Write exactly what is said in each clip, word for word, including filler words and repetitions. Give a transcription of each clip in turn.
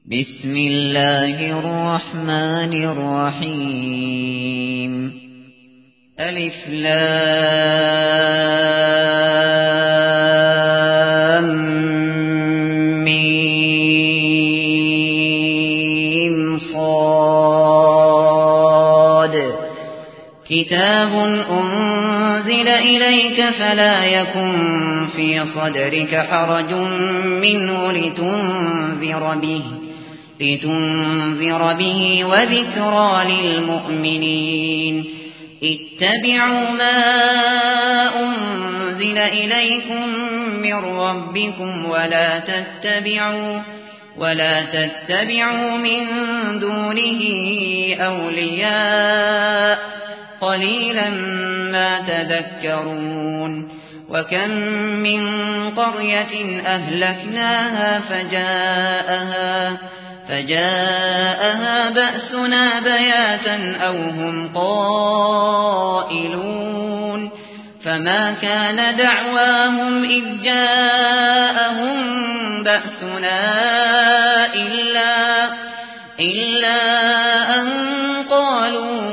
بسم الله الرحمن الرحيم ألف لام ميم صاد كتاب أنزل إليك فلا يكن في صدرك حرج منه لتنذر به لتنذر به وذكرى للمؤمنين اتبعوا ما أنزل إليكم من ربكم ولا تتبعوا ولا تتبعوا من دونه أولياء قليلا ما تذكرون وكم من قرية أهلكناها فجاءها فجاءها بأسنا بياتا أو هم قائلون فما كان دعواهم إذ جاءهم بأسنا إلا إلا أن قالوا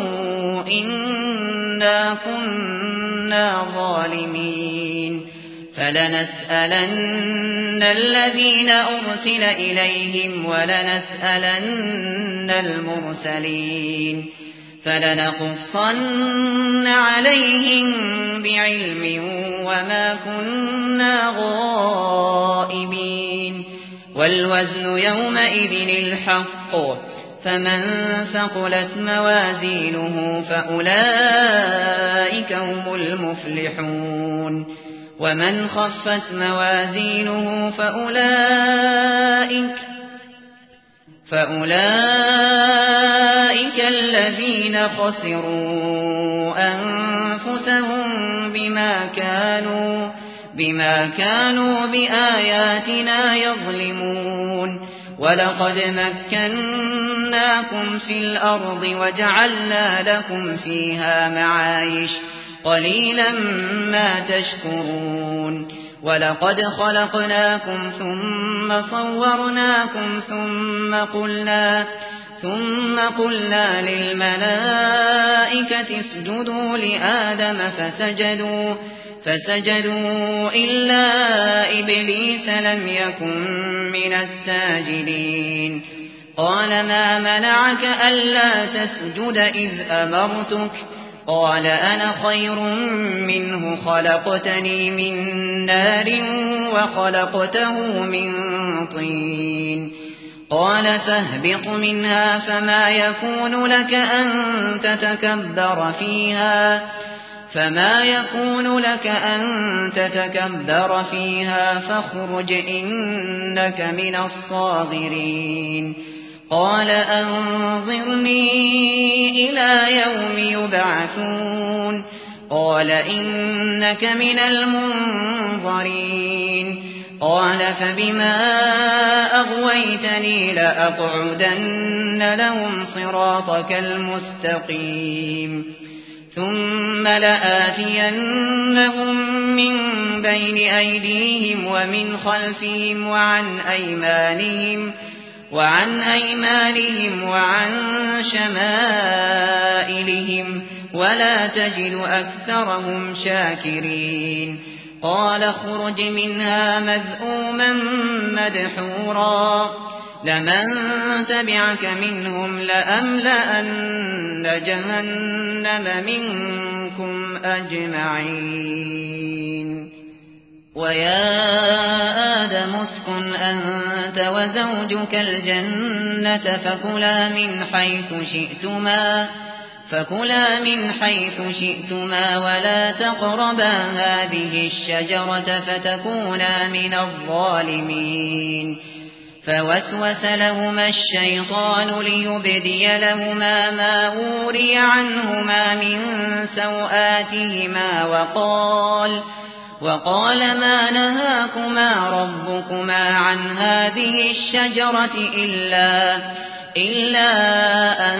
إنا كنا ظالمين فلنسألن الذين أرسل إليهم ولنسألن المرسلين فلنقصن عليهم بعلم وما كنا غائبين والوزن يومئذ الحق فمن ثقلت موازينه فأولئك هم المفلحون ومن خفت موازينه فأولئك فأولئك الذين خسروا أنفسهم بما كانوا بما كانوا بآياتنا يظلمون ولقد مكناكم في الأرض وجعلنا لكم فيها معايش قليلا ما تشكرون ولقد خلقناكم ثم صورناكم ثم قلنا ثم قلنا للملائكة اسجدوا لآدم فسجدوا فسجدوا إلا إبليس لم يكن من الساجدين قال ما منعك ألا تسجد إذ أمرتك قال أنا خير منه خلقتني من نار وخلقته من طين قال فاهبط منها فما يكون لك أن تتكبر فيها فما يكون لك أن تتكبر فيها فاخرج إنك من الصاغرين قال أنظرني إلى يوم يبعثون قال إنك من المنظرين قال فبما أغويتني لأقعدن لهم صراطك المستقيم ثم لآتينهم من بين أيديهم ومن خلفهم وعن أيمانهم وعن أيمانهم وعن شمائلهم ولا تجد أكثرهم شاكرين قال اخرج منها مذءوما مدحورا لمن تبعك منهم لأملأن جهنم منكم أجمعين ويا آدم اسكن أنت وزوجك الجنة فكلا من حيث شئتما فكلا من حيث شئتما ولا تقربا هذه الشجرة فتكونا من الظالمين فوسوس لهما الشيطان ليبدي لهما ما وري عنهما من سوآتهما وقال وقال ما نهاكما ربكما عن هذه الشجرة إلا إلا أن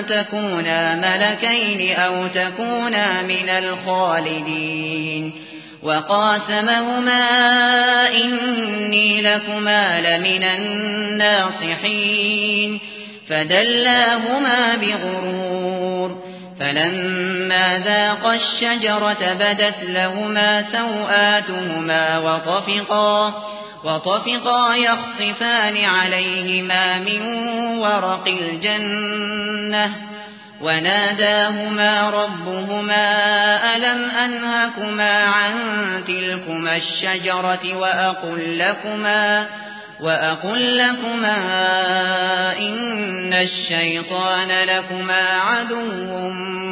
تكونا ملكين أو تكونا من الخالدين وقاسمهما إني لكما لمن الناصحين فدلاهما بغرور فلما ذاقا الشجرة بدت لهما سوآتهما وطفقا, وطفقا يخصفان عليهما من ورق الجنة وناداهما ربهما ألم أنهكما عن تلكما الشجرة وأقل لكما, وأقل لكما إن الشيطان لكما عدو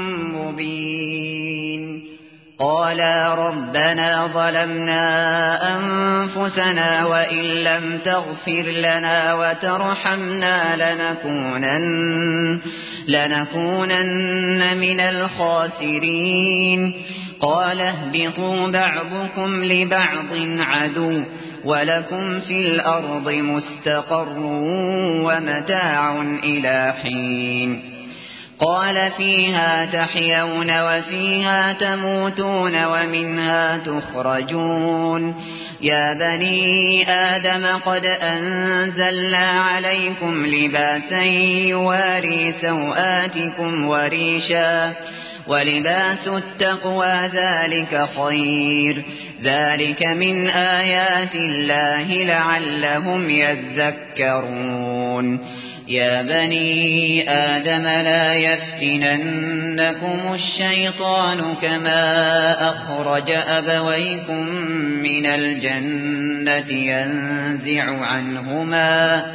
مبين قالا ربنا ظلمنا أنفسنا وإن لم تغفر لنا وترحمنا لنكونن, لنكونن من الخاسرين قال اهبطوا بعضكم لبعض عدو ولكم في الأرض مستقر ومتاع إلى حين قال فيها تحيون وفيها تموتون ومنها تخرجون يا بني آدم قد أنزلنا عليكم لباسا يواري سوآتكم وريشا ولباس التقوى ذلك خير ذلك من آيات الله لعلهم يذكرون يا بني آدم لا يفتننكم الشيطان كما أخرج أبويكم من الجنة ينزع عنهما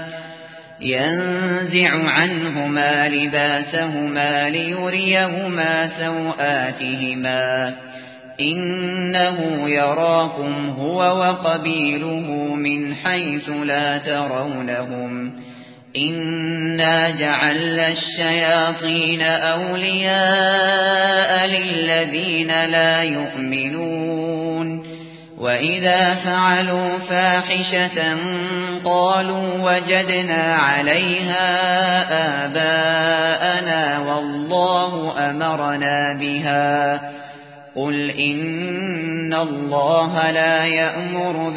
ينزع عنهما لباسهما ليريهما سوآتهما إنه يراكم هو وقبيله من حيث لا ترونهم إنا جعلنا الشياطين أولياء للذين لا يؤمنون وإذا فعلوا فاحشة قالوا وجدنا عليها آباءنا والله أمرنا بها قل إن الله لا يأمر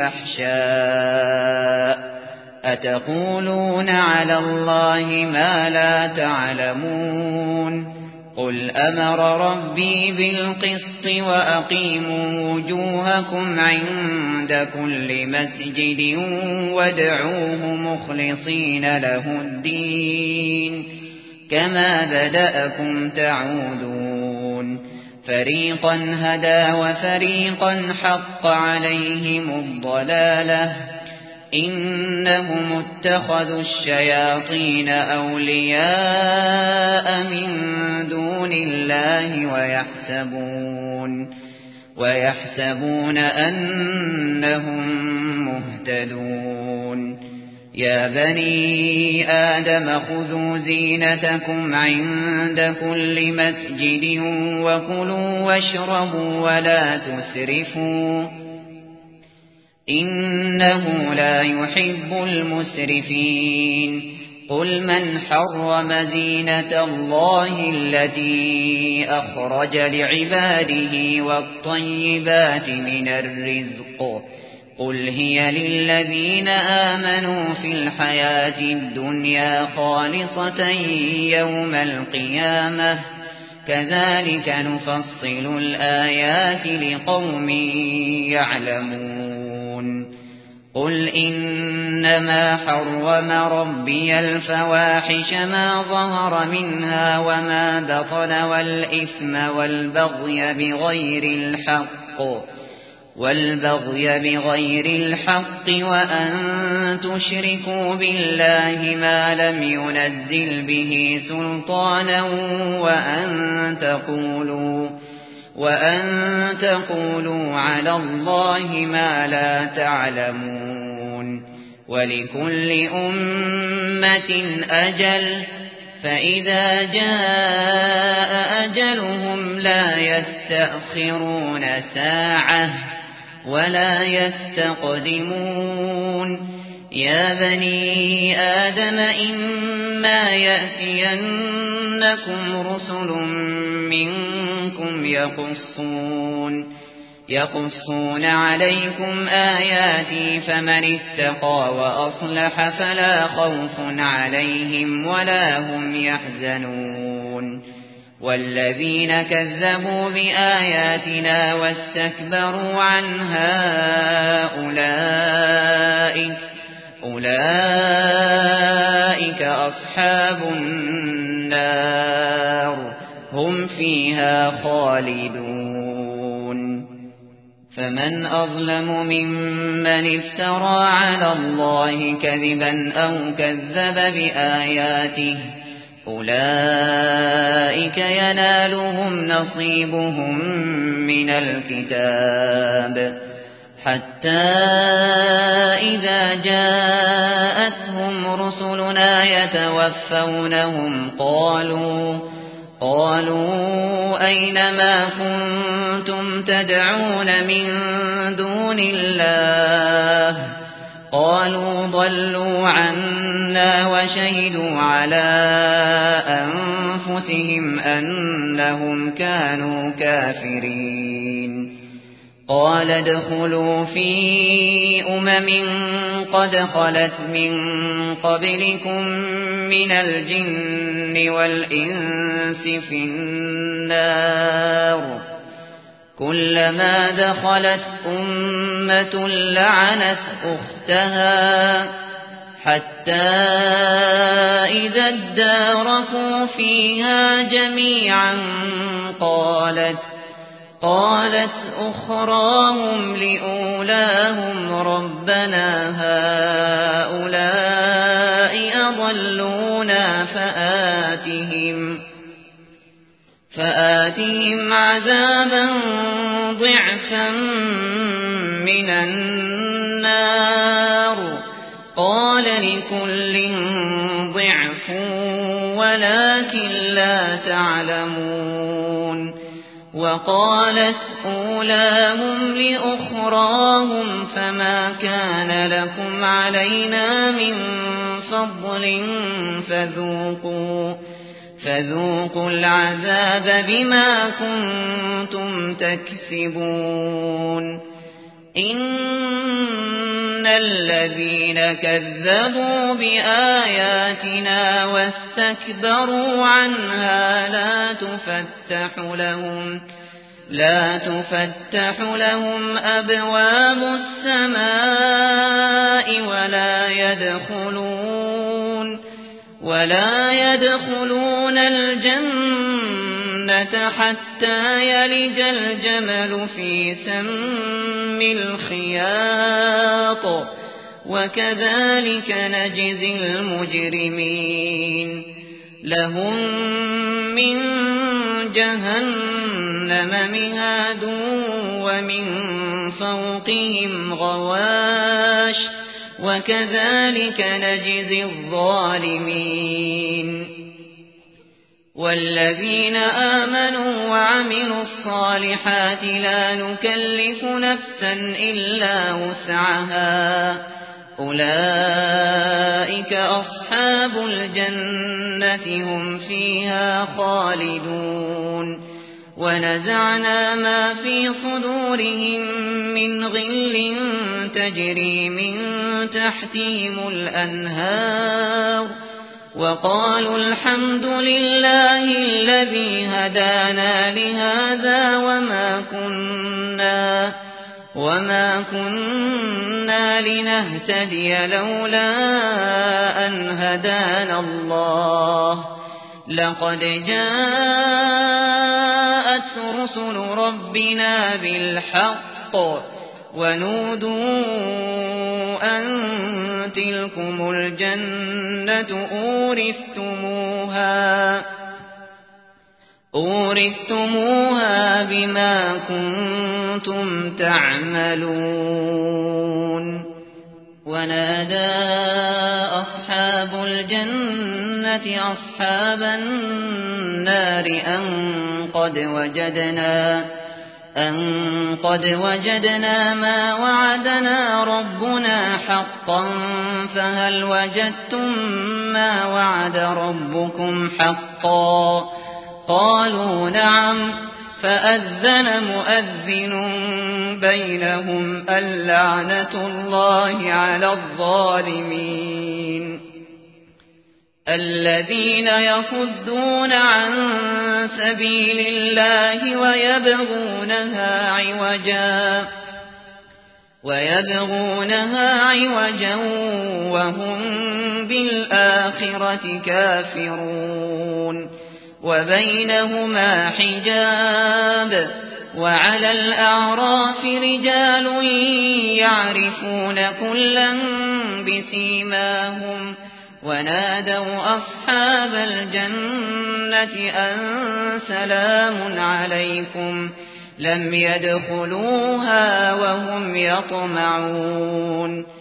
بالفحشاء أتقولون على الله ما لا تعلمون قل أمر ربي بالقسط وأقيموا وجوهكم عند كل مسجد وادعوه مخلصين له الدين كما بدأكم تعودون فريقا هدى وفريقا حق عليهم الضلالة إنهم اتخذوا الشياطين أولياء من دون الله ويحسبون, ويحسبون أنهم مهتدون يا بني آدم خذوا زينتكم عند كل مسجد وكلوا واشربوا ولا تسرفوا إنه لا يحب المسرفين قل من حرم زينة الله التي أخرج لعباده والطيبات من الرزق قل هي للذين آمنوا في الحياة الدنيا خالصة يوم القيامة كذلك نفصل الآيات لقوم يعلمون قل إنما حرم ربي الفواحش ما ظهر منها وما بطن والإثم والبغي بغير الحق والبغي بغير الحق وأن تشركوا بالله ما لم ينزل به سلطانا وأن تقولوا وأن تقولوا على الله ما لا تعلمون ولكل أمة أجل فإذا جاء أجلهم لا يستأخرون ساعة ولا يستقدمون يا بني آدم إما يأتينكم رسل منكم يقصون يقصون عليكم آياتي فمن اتقى وأصلح فلا خوف عليهم ولا هم يحزنون والذين كذبوا بآياتنا واستكبروا عنها أولئك أولئك أصحاب النار هم فيها خالدون فمن أظلم ممن افترى على الله كذبا أو كذب بآياته أولئك ينالهم نصيبهم من الكتاب حتى إذا جاءتهم رسلنا يتوفونهم قالوا قالوا أين ما كنتم تدعون من دون الله قالوا ضلوا عنا وشهدوا على أنفسهم أنهم كانوا كافرين قال ادخلوا في أمم قد خلت من قبلكم من الجن والإنس في النار كلما دخلت أمة لعنت أختها حتى إذا اداركوا فيها جميعا قالت قالت أخراهم لأولاهم ربنا هؤلاء أضلونا فآتهم فآتهم عذابا ضعفا من النار قال لكل ضعف ولكن لا تعلمون وقالت أولاهم لأخراهم فما كان لكم علينا من فضل فذوقوا فذوقوا العذاب بما كنتم تكسبون إن الذين كذبوا بآياتنا واستكبروا عنها لا تفتح لهم لا تفتح لهم أبواب السماء ولا يدخلون ولا يدخلون الجنة حتى يلج الجمل في سم الخياط وكذلك نجزي المجرمين لهم من جهنم مهاد ومن فوقهم غواش وكذلك نجزي الظالمين والذين آمنوا وعملوا الصالحات لا نكلف نفسا إلا وسعها أولئك أصحاب الجنة هم فيها خالدون ونزعنا ما في صدورهم من غل تجري من تحتهم الأنهار وقالوا الحمد لله الذي هدانا لهذا وما كنا وما كنا لنهتدي لولا أن هدانا الله لقد جاءت رسل ربنا بالحق ونودوا أن تلكم الجنة أورثتموها أورثتموها بما كنتم تعملون ونادى أصحاب الجنة أصحاب النار أن قد وجدنا أن قد وجدنا ما وعدنا ربنا حقا فهل وجدتم ما وعد ربكم حقا قالوا نعم فأذن مؤذن بينهم اللعنة الله على الظالمين الذين يصدون عن سبيل الله ويبغونها عوجا ويبغونها عوجا وهم بالآخرة كافرون وبينهما حجاب وعلى الأعراف رجال يعرفون كلا بسيماهم ونادوا أصحاب الجنة أن سلام عليكم لم يدخلوها وهم يطمعون